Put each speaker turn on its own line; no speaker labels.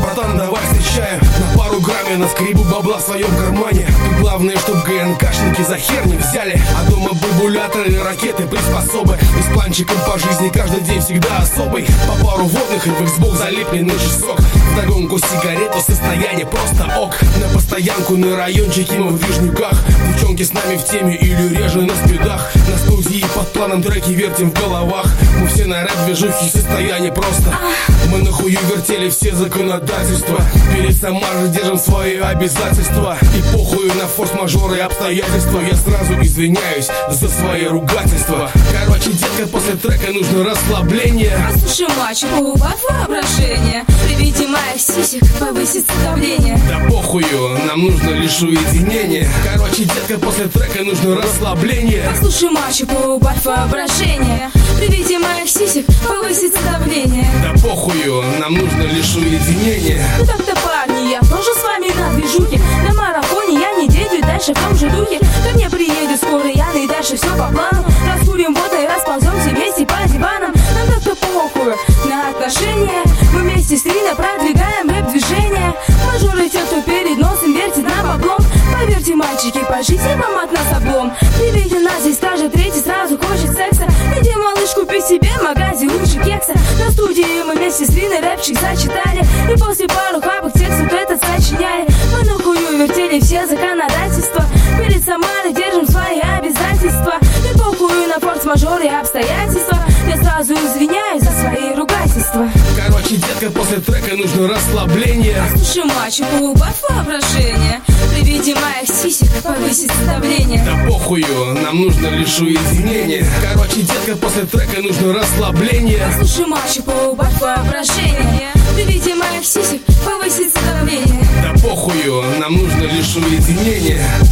братан, давай встречаем. На пару грамм я наскребу бабла в своем кармане. Тут главное, чтоб ГНКшники за хер не взяли. А дома бабуляторы, ракеты, приспособы. И с планчиком по жизни каждый день всегда особый. По пару водных и в Xbox залепленный часок. Вдогонку сигарету, состояние просто ок. На постоянку на райончике мы в Вишнюках. Девчонки с нами в теме или реже на спидах. На студии под планом треки вертим в головах. Мы все на рэп-движухе, состояние просто. Мы на хую вертели все законодательства. Перед Самарой держим свои обязательства. И похую на форс-мажоры и обстоятельства. Я сразу извиняюсь за свои ругательства. Короче, детка, после трека нужно расслабление.
Послушай, мальчик, убавь воображение. При виде моих сисек повысится давление.
Да похую, нам нужно лишь уединение. Короче, детка, после трека нужно расслабление.
Послушай, мальчик, убавь воображение. При виде моих сисек повысится давление.
Да похую, нам нужно лишь уединение.
Ну так-то, парни, я тоже с вами на движухе. На марафоне я неделю и дальше в том же духе. Ко мне приедет скоро Яна и дальше все по плану. Раскурим вот и располземся вместе по диванам. Нам так-то похуй на отношения. Мы вместе с Риной продвигаем рэп-движение. Мажоры те, кто перед носом вертит на баблом. Поверьте, мальчики, по жизни вам от нас облом. При виде нас здесь скажет третий, сразу хочет секса. Иди, малыш, купи себе в магазе лучше кекса. На студии мы вместе с Риной рэпчик зачитали. И после пару хабок текст вот этот сочиняли. Мы на хую вертели все законодательства. Перед Самарой держим свои обязательства. И похую на форс-мажоры и обстоятельства. Я сразу извиняюсь за свои ругательства.
Короче, детка, после трека нужно расслабление.
Слушай, мальчик, убавь воображение. При виде моих сисек повысится давление.
Да похую, нам нужно лишь уединение. Короче, детка, после трека нужно расслабление.
Слушай, мальчик, убавь воображение. При виде моих сисек повысится давление.
Да похую, нам нужно лишь уединение.